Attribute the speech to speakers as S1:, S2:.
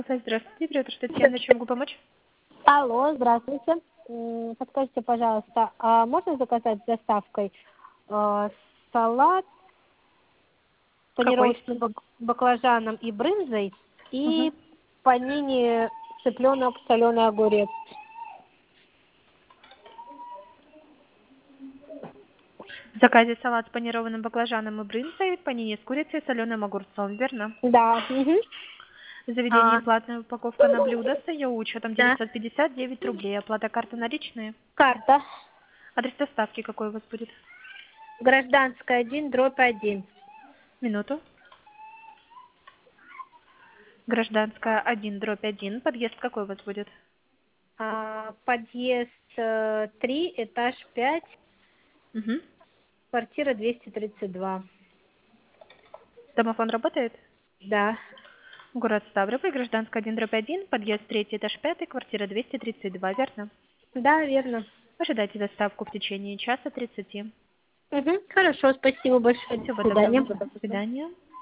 S1: Здравствуйте, привет, что Татьяна, чем могу помочь?
S2: Алло, здравствуйте. Подскажите, пожалуйста, а можно заказать с доставкой салат с
S1: Какой?
S2: панировочным баклажаном и брынзой
S1: Угу.
S2: и панини цыпленок, соленый огурец?
S1: В заказе салат с панированным баклажаном и брынзой, панини с курицей и соленым огурцом, верно?
S2: Да. Угу.
S1: В заведении платная упаковка на блюдо с ее учетом
S2: Да.
S1: 959 рублей. Оплата карты наличные.
S2: Карта.
S1: Адрес доставки какой у вас будет?
S2: Гражданская 1/1.
S1: Минуту. Гражданская 1/1. Подъезд какой у вас будет?
S2: Подъезд 3, этаж 5,
S1: Угу.
S2: квартира 232.
S1: Домофон работает?
S2: Да.
S1: Город Ставрополь, гражданская 1/1, подъезд 3, этаж 5, квартира 232, верно?
S2: Да, верно.
S1: Ожидайте доставку в течение часа 30.
S2: Угу. Хорошо, спасибо большое. До
S1: Всего доброго.
S2: свидания.
S1: До свидания.